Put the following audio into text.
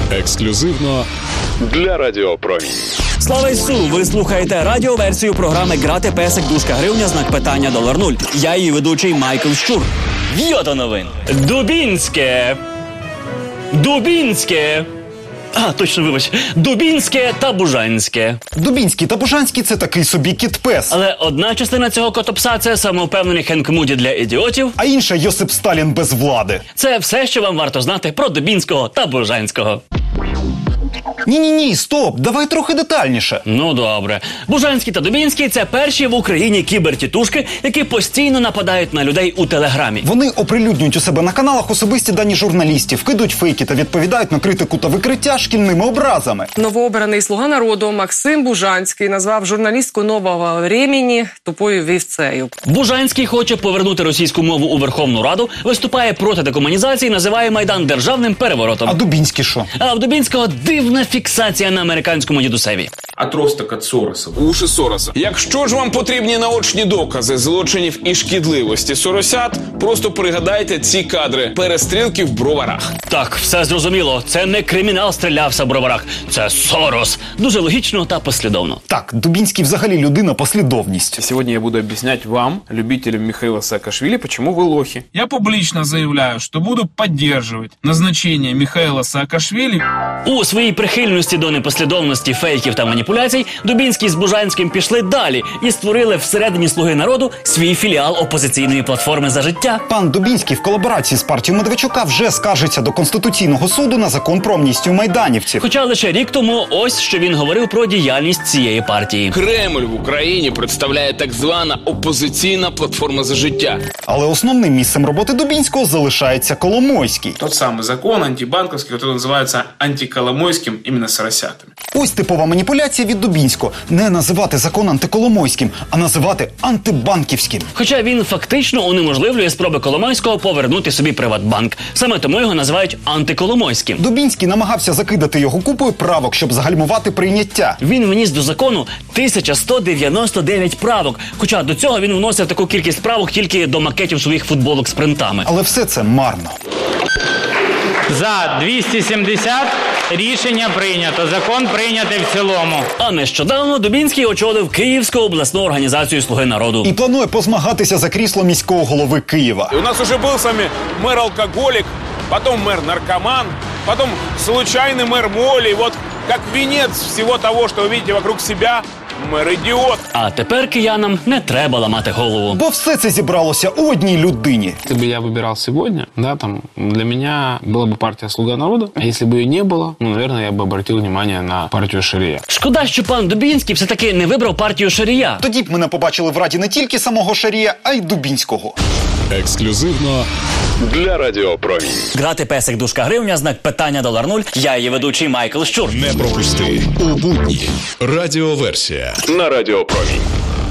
Ексклюзивно для Радіо Промінь. Слава Ісу! Ви слухаєте радіоверсію програми «Грати песик, дужка гривня, знак питання $0. Я її ведучий Майкл Щур. В'йо до новин! Дубінське! Точно, вибач. Дубінське та Бужанське. Дубінський та Бужанський – це такий собі кіт-пес. Але одна частина цього котопса – це самовпевнений Хенк Муді для ідіотів. А інша – Йосип Сталін без влади. Це все, що вам варто знати про Дубінського та Бужанського. Ні, стоп, давай трохи детальніше. Ну добре. Бужанський та Дубінський – це перші в Україні кібертітушки, які постійно нападають на людей у Телеграмі. Вони оприлюднюють у себе на каналах особисті дані журналістів, кидуть фейки та відповідають на критику та викриття шкільними образами. Новообраний слуга народу Максим Бужанський назвав журналістку «Нового времени» тупою вівцею. Бужанський хоче повернути російську мову у Верховну Раду, виступає проти декомунізації, називає Майдан державним переворотом. А Дубінський що? А в Дубінського дивна фіксація на американському дідусеві. Отросток від Сороса. Уші Сороса. Якщо ж вам потрібні наочні докази злочинів і шкідливості соросят, просто пригадайте ці кадри перестрілки в Броварах. Так, все зрозуміло. Це не кримінал стрілявся в Броварах. Це Сорос. Дуже логічно та послідовно. Так, Дубінський взагалі людина-послідовність. Сегодня я буду объяснять вам, любителям Михаила Саакашвили, почему вы лохи. Я публично заявляю, что буду поддерживать назначение Михаила Саакашвили. У своїй прихильності до непослідовності, фейків та маніпуляцій Дубінський з Бужанським пішли далі і створили всередині «Слуги народу» свій філіал опозиційної платформи «За життя». Пан Дубінський в колаборації з партією Медведчука вже скаржиться до Конституційного суду на закон про амністію майданівців. Хоча лише рік тому ось що він говорив про діяльність цієї партії. Кремль в Україні представляє так звана опозиційна платформа «За життя». Але основним місцем роботи Дубінського залишається Коломойський. Тот самый закон антибанковский, который называется антиколомойским именно с росятами. Ось типова маніпуляція від Дубінського. Не називати закон антиколомойським, а називати антибанківським. Хоча він фактично унеможливлює спроби Коломойського повернути собі Приватбанк. Саме тому його називають антиколомойським. Дубінський намагався закидати його купою правок, щоб загальмувати прийняття. Він вніс до закону 1199 правок. Хоча до цього він вносив таку кількість правок тільки до макетів своїх футболок з принтами. Але все це марно. За 270 рішення прийнято. Закон прийнятий в цілому. А нещодавно Дубінський очолив Київську обласну організацію «Слуги народу». І планує позмагатися за крісло міського голови Києва. У нас уже був з вами мэр-алкоголик, потом мэр-наркоман, потом случайный мэр-моль, и вот как венец всего того, что вы видите вокруг себя, мэр-идиот. А тепер киянам не треба ламати голову. Бо все це зібралося у одній людині. Если бы я выбирал сегодня, да, там, для меня была бы партия «Слуга народа», а если бы ее не было, ну, наверное, я бы обратил внимание на партию Шария. Шкода, що пан Дубінський все-таки не вибрав партію Шарія. Тоді б ми не побачили в Раді не тільки самого Шарія, а й Дубінського. Ексклюзивно для Радіо Промінь. Грати песик, дужка гривня, знак питання $0. Я її ведучий Майкл Щур. Не пропусти у будні. Радіоверсія на Радіо Промінь.